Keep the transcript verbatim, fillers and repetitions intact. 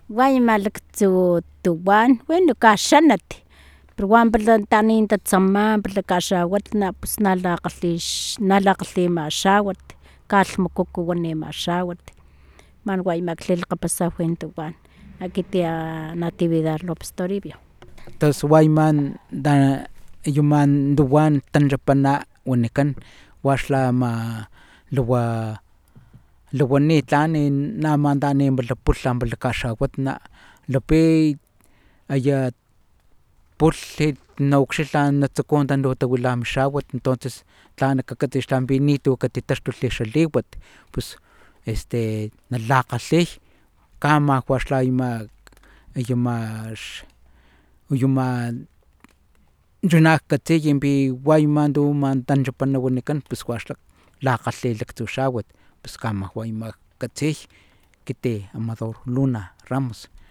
Guayma laktsu tuwan bueno kaxanat pero wan tanin tatzama kaxawat pues nalakgalhi nalakgalhi xawat kalhmukuku wani xawat man wayma lilkgapasaj wen tuwan akiti natividad lopez toribio tos wayman yuman tuwan tanchapana wanikan waxla ama liwa liwani tlan naman tanipala pulha kaxawatna lapi aya pulhi naukxilha natsuku tantu tawila mixawat entonces tla kakatsi xla nitu katitaxtulhi xa liwat pus este nalakgalhi kama waxla ama yuma yuma chuna katsiy wayma tu tanchapana wanikan pus waxla lakgalhi laktsu xawat pus kama wayma katsiy kiti amador luna ramos